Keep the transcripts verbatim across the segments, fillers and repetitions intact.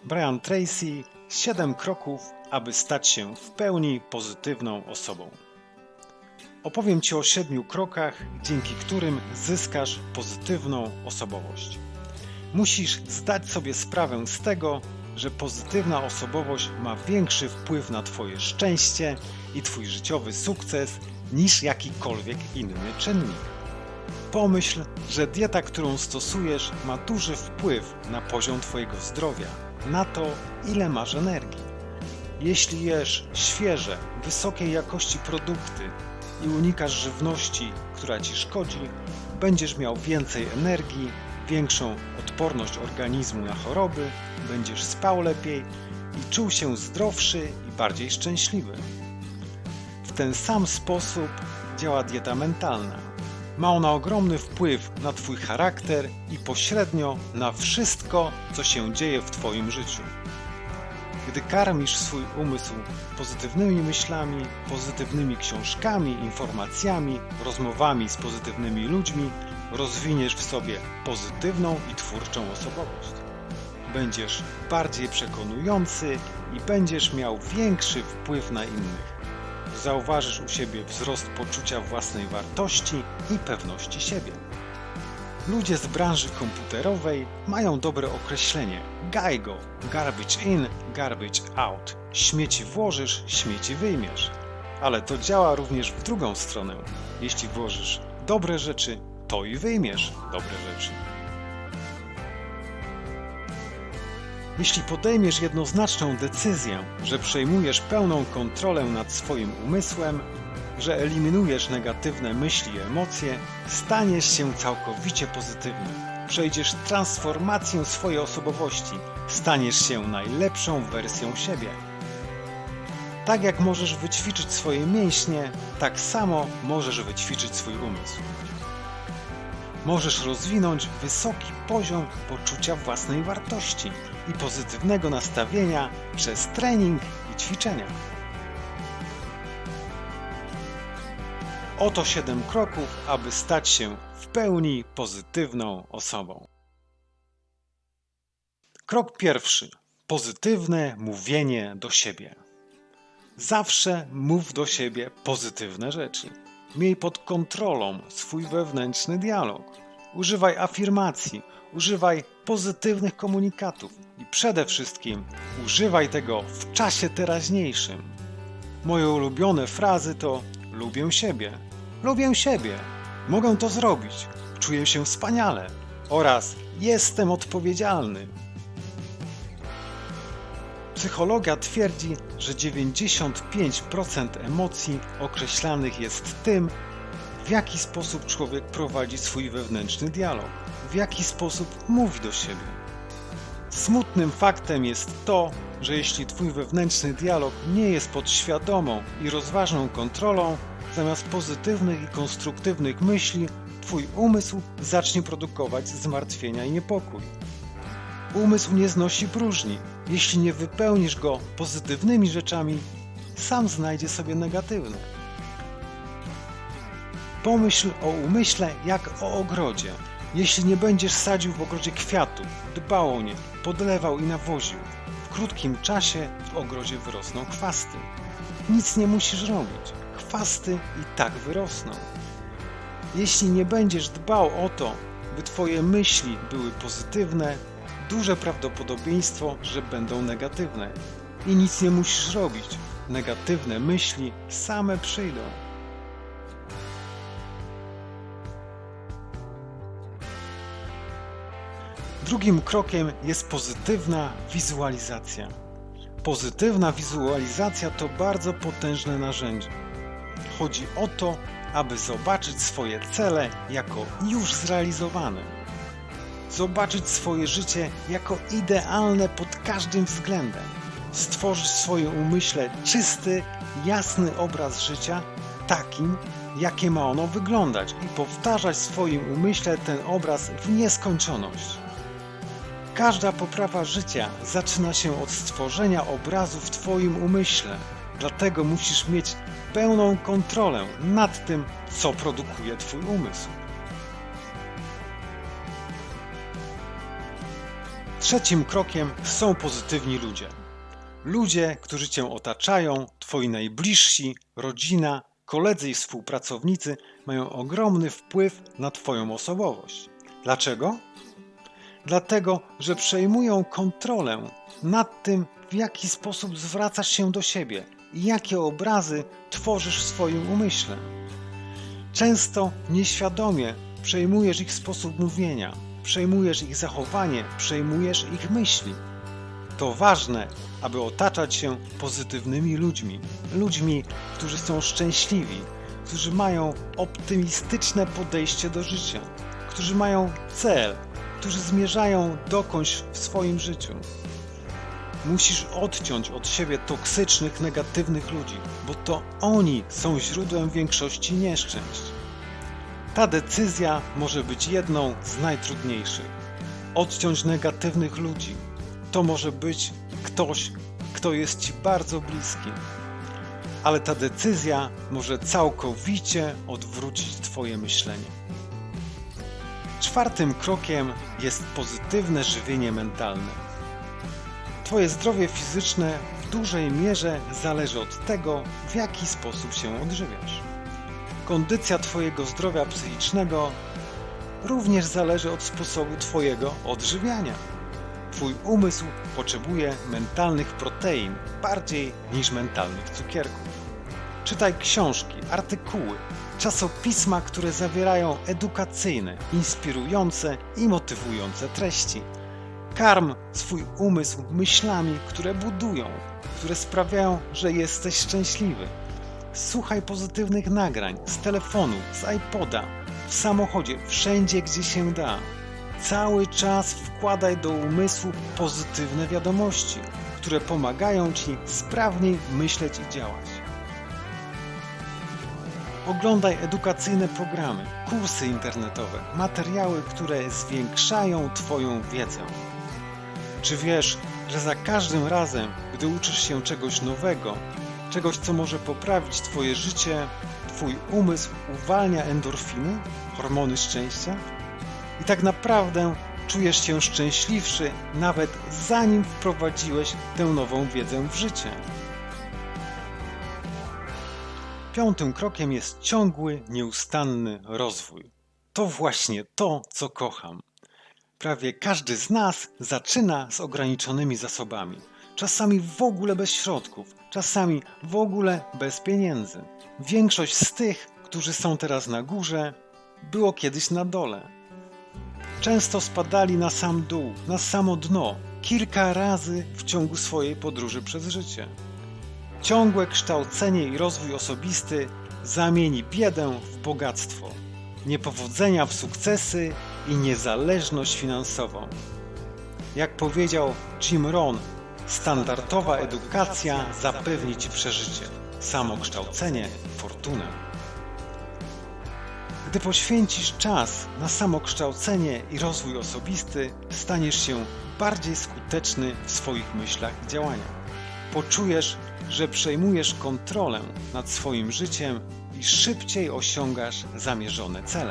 Brian Tracy, siedem kroków, aby stać się w pełni pozytywną osobą. Opowiem Ci o siedmiu krokach, dzięki którym zyskasz pozytywną osobowość. Musisz zdać sobie sprawę z tego, że pozytywna osobowość ma większy wpływ na Twoje szczęście i Twój życiowy sukces niż jakikolwiek inny czynnik. Pomyśl, że dieta, którą stosujesz, ma duży wpływ na poziom Twojego zdrowia, na to, ile masz energii. Jeśli jesz świeże, wysokiej jakości produkty i unikasz żywności, która Ci szkodzi, będziesz miał więcej energii, większą odporność organizmu na choroby, będziesz spał lepiej i czuł się zdrowszy i bardziej szczęśliwy. W ten sam sposób działa dieta mentalna. Ma ona ogromny wpływ na Twój charakter i pośrednio na wszystko, co się dzieje w Twoim życiu. Gdy karmisz swój umysł pozytywnymi myślami, pozytywnymi książkami, informacjami, rozmowami z pozytywnymi ludźmi, rozwiniesz w sobie pozytywną i twórczą osobowość. Będziesz bardziej przekonujący i będziesz miał większy wpływ na innych. Zauważysz u siebie wzrost poczucia własnej wartości i pewności siebie. Ludzie z branży komputerowej mają dobre określenie GAIGO, garbage in, garbage out. Śmieci włożysz, śmieci wyjmiesz. Ale to działa również w drugą stronę. Jeśli włożysz dobre rzeczy, to i wyjmiesz dobre rzeczy. Jeśli podejmiesz jednoznaczną decyzję, że przejmujesz pełną kontrolę nad swoim umysłem, że eliminujesz negatywne myśli i emocje, staniesz się całkowicie pozytywny. Przejdziesz transformację swojej osobowości, staniesz się najlepszą wersją siebie. Tak jak możesz wyćwiczyć swoje mięśnie, tak samo możesz wyćwiczyć swój umysł. Możesz rozwinąć wysoki poziom poczucia własnej wartości i pozytywnego nastawienia przez trening i ćwiczenia. Oto siedem kroków, aby stać się w pełni pozytywną osobą. Krok pierwszy. Pozytywne mówienie do siebie. Zawsze mów do siebie pozytywne rzeczy. Miej pod kontrolą swój wewnętrzny dialog. Używaj afirmacji, używaj pozytywnych komunikatów i przede wszystkim używaj tego w czasie teraźniejszym. Moje ulubione frazy to lubię siebie, lubię siebie, mogę to zrobić, czuję się wspaniale oraz jestem odpowiedzialny. Psychologia twierdzi, że dziewięćdziesiąt pięć procent emocji określanych jest tym, w jaki sposób człowiek prowadzi swój wewnętrzny dialog, w jaki sposób mówi do siebie. Smutnym faktem jest to, że jeśli Twój wewnętrzny dialog nie jest pod świadomą i rozważną kontrolą, zamiast pozytywnych i konstruktywnych myśli, Twój umysł zacznie produkować zmartwienia i niepokój. Umysł nie znosi próżni. Jeśli nie wypełnisz go pozytywnymi rzeczami, sam znajdzie sobie negatywne. Pomyśl o umyśle jak o ogrodzie. Jeśli nie będziesz sadził w ogrodzie kwiatów, dbał o nie, podlewał i nawoził, w krótkim czasie w ogrodzie wyrosną chwasty. Nic nie musisz robić. Chwasty i tak wyrosną. Jeśli nie będziesz dbał o to, by Twoje myśli były pozytywne, duże prawdopodobieństwo, że będą negatywne. I nic nie musisz robić. Negatywne myśli same przyjdą. Drugim krokiem jest pozytywna wizualizacja. Pozytywna wizualizacja to bardzo potężne narzędzie. Chodzi o to, aby zobaczyć swoje cele jako już zrealizowane. Zobaczyć swoje życie jako idealne pod każdym względem. Stworzyć w swoim umyśle czysty, jasny obraz życia, takim, jakie ma ono wyglądać i powtarzać w swoim umyśle ten obraz w nieskończoność. Każda poprawa życia zaczyna się od stworzenia obrazu w Twoim umyśle. Dlatego musisz mieć pełną kontrolę nad tym, co produkuje Twój umysł. Trzecim krokiem są pozytywni ludzie. Ludzie, którzy Cię otaczają, Twoi najbliżsi, rodzina, koledzy i współpracownicy mają ogromny wpływ na Twoją osobowość. Dlaczego? Dlatego, że przejmują kontrolę nad tym, w jaki sposób zwracasz się do siebie i jakie obrazy tworzysz w swoim umyśle. Często nieświadomie przejmujesz ich sposób mówienia, przejmujesz ich zachowanie, przejmujesz ich myśli. To ważne, aby otaczać się pozytywnymi ludźmi, ludźmi, którzy są szczęśliwi, którzy mają optymistyczne podejście do życia, którzy mają cel, którzy zmierzają dokądś w swoim życiu. Musisz odciąć od siebie toksycznych, negatywnych ludzi, bo to oni są źródłem większości nieszczęść. Ta decyzja może być jedną z najtrudniejszych. Odciąć negatywnych ludzi. To może być ktoś, kto jest Ci bardzo bliski. Ale ta decyzja może całkowicie odwrócić Twoje myślenie. Czwartym krokiem jest pozytywne żywienie mentalne. Twoje zdrowie fizyczne w dużej mierze zależy od tego, w jaki sposób się odżywiasz. Kondycja Twojego zdrowia psychicznego również zależy od sposobu Twojego odżywiania. Twój umysł potrzebuje mentalnych protein bardziej niż mentalnych cukierków. Czytaj książki, artykuły, czasopisma, które zawierają edukacyjne, inspirujące i motywujące treści. Karm swój umysł myślami, które budują, które sprawiają, że jesteś szczęśliwy. Słuchaj pozytywnych nagrań z telefonu, z iPoda, w samochodzie, wszędzie gdzie się da. Cały czas wkładaj do umysłu pozytywne wiadomości, które pomagają Ci sprawniej myśleć i działać. Oglądaj edukacyjne programy, kursy internetowe, materiały, które zwiększają Twoją wiedzę. Czy wiesz, że za każdym razem, gdy uczysz się czegoś nowego, czegoś, co może poprawić Twoje życie, Twój umysł uwalnia endorfiny, hormony szczęścia? I tak naprawdę czujesz się szczęśliwszy, nawet zanim wprowadziłeś tę nową wiedzę w życie. Piątym krokiem jest ciągły, nieustanny rozwój. To właśnie to, co kocham. Prawie każdy z nas zaczyna z ograniczonymi zasobami. Czasami w ogóle bez środków, czasami w ogóle bez pieniędzy. Większość z tych, którzy są teraz na górze, było kiedyś na dole. Często spadali na sam dół, na samo dno, kilka razy w ciągu swojej podróży przez życie. Ciągłe kształcenie i rozwój osobisty zamieni biedę w bogactwo, niepowodzenia w sukcesy i niezależność finansową. Jak powiedział Jim Rohn, standardowa edukacja zapewni Ci przeżycie, samokształcenie fortunę. Gdy poświęcisz czas na samokształcenie i rozwój osobisty, staniesz się bardziej skuteczny w swoich myślach i działaniach. Poczujesz, że przejmujesz kontrolę nad swoim życiem i szybciej osiągasz zamierzone cele.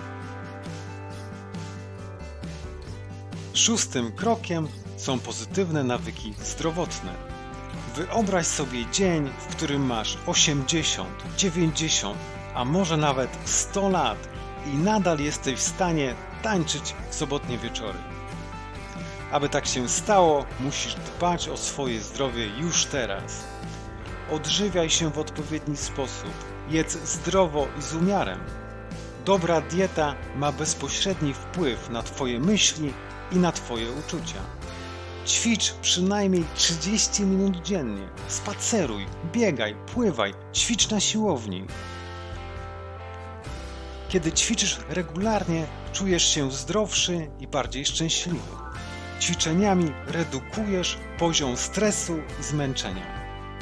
Szóstym krokiem są pozytywne nawyki zdrowotne. Wyobraź sobie dzień, w którym masz osiemdziesiąt, dziewięćdziesiąt, a może nawet sto lat i nadal jesteś w stanie tańczyć w sobotnie wieczory. Aby tak się stało, musisz dbać o swoje zdrowie już teraz. Odżywiaj się w odpowiedni sposób, jedz zdrowo i z umiarem. Dobra dieta ma bezpośredni wpływ na Twoje myśli i na Twoje uczucia. Ćwicz przynajmniej trzydzieści minut dziennie. Spaceruj, biegaj, pływaj, ćwicz na siłowni. Kiedy ćwiczysz regularnie, czujesz się zdrowszy i bardziej szczęśliwy. Ćwiczeniami redukujesz poziom stresu i zmęczenia.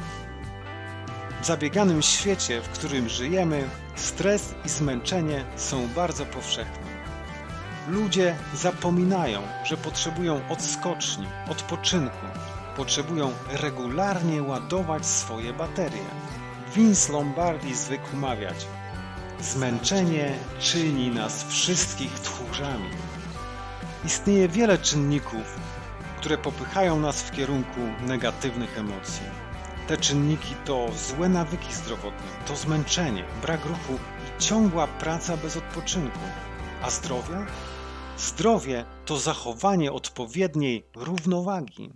W zabieganym świecie, w którym żyjemy, stres i zmęczenie są bardzo powszechne. Ludzie zapominają, że potrzebują odskoczni, odpoczynku, potrzebują regularnie ładować swoje baterie. Vince Lombardi zwykł mawiać: zmęczenie czyni nas wszystkich tchórzami. Istnieje wiele czynników, które popychają nas w kierunku negatywnych emocji. Te czynniki to złe nawyki zdrowotne, to zmęczenie, brak ruchu i ciągła praca bez odpoczynku. A zdrowie? Zdrowie to zachowanie odpowiedniej równowagi.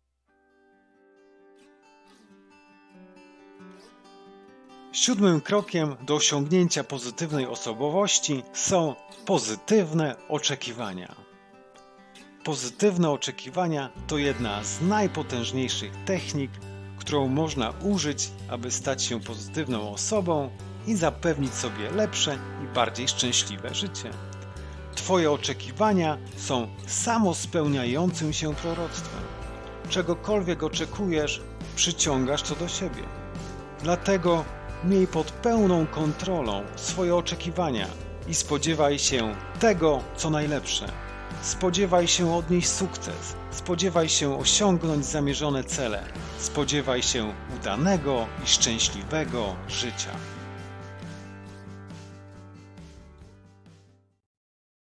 Siódmym krokiem do osiągnięcia pozytywnej osobowości są pozytywne oczekiwania. Pozytywne oczekiwania to jedna z najpotężniejszych technik, którą można użyć, aby stać się pozytywną osobą i zapewnić sobie lepsze i bardziej szczęśliwe życie. Twoje oczekiwania są samospełniającym się proroctwem. Czegokolwiek oczekujesz, przyciągasz to do siebie. Dlatego miej pod pełną kontrolą swoje oczekiwania i spodziewaj się tego, co najlepsze. Spodziewaj się odnieść sukces, spodziewaj się osiągnąć zamierzone cele, spodziewaj się udanego i szczęśliwego życia.